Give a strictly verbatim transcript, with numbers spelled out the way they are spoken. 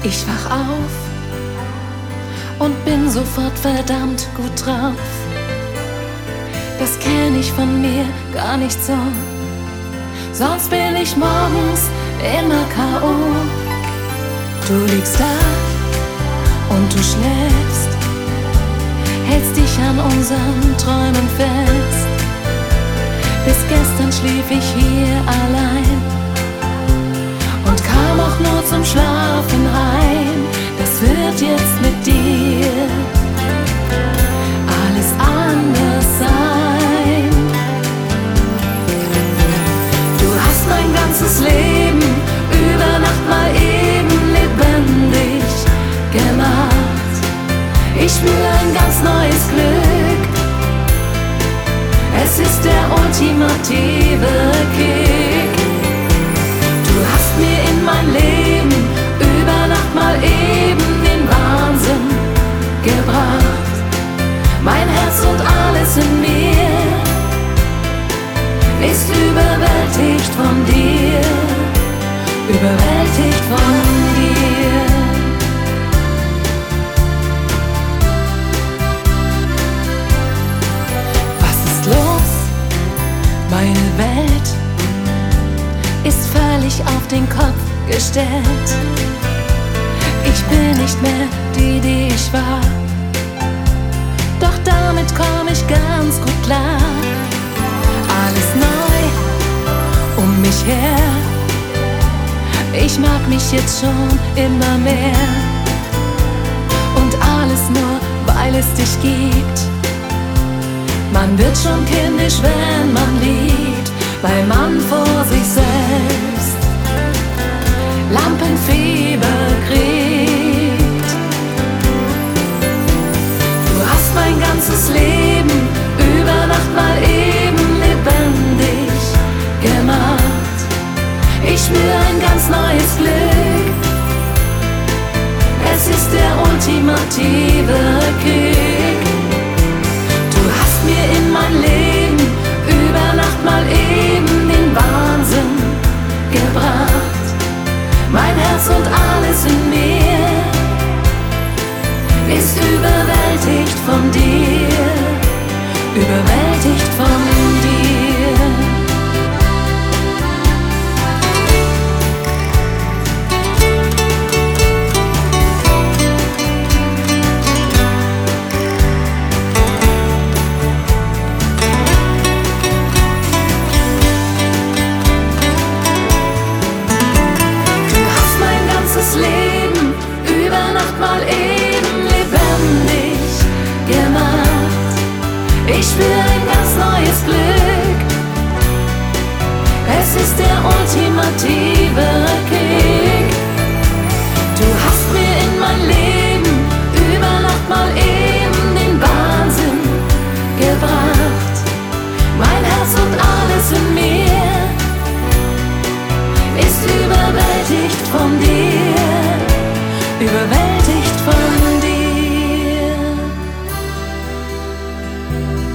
Ich wach auf und bin sofort verdammt gut drauf. Das kenn ich von mir gar nicht so. Sonst bin ich morgens immer K O. Du liegst da und du schläfst, hältst dich an unseren Träumen fest. Bis gestern schlief ich hier allein und kam auch nur zum Schlafen heim. Das wird jetzt mit dir alles anders sein. Du hast mein ganzes Leben über Nacht mal eben lebendig gemacht. Ich spür ein ganz neues Glück. Es ist der ultimative Kick. Du hast mir in mein Leben über Nacht mal eben den Wahnsinn gebracht. Mein Herz und alles in mir ist überwältigt von dir, überwältigt von dir. Was ist los? Meine Welt ist völlig auf den Kopf gestellt. Ich bin nicht mehr die, die ich war. Doch damit komm ich ganz gut klar. Alles neu um mich her. Ich mag mich jetzt schon immer mehr. Und alles nur, weil es dich gibt. Man wird schon kindisch, wenn man liebt, weil man vor sich selbst Lampenfieber kriegt. Du hast mein ganzes Leben über Nacht mal eben lebendig gemacht. Ich spür ein ganz neues Glück. Es ist der ultimative Kick. Du hast mir in mein Leben über Nacht mal eben den Wahnsinn gebracht. Mein Herz und alles in mir ist überwältigt von dir, überwältigt von dir. Leben über Nacht mal eben lebendig gemacht. Ich spür ein ganz neues Glück. Es ist der ultimative Kick. Du hast mir in mein Leben über Nacht mal eben den Wahnsinn gebracht. Mein Herz und alles in mir ist überwältigt von dir, überwältigt von dir.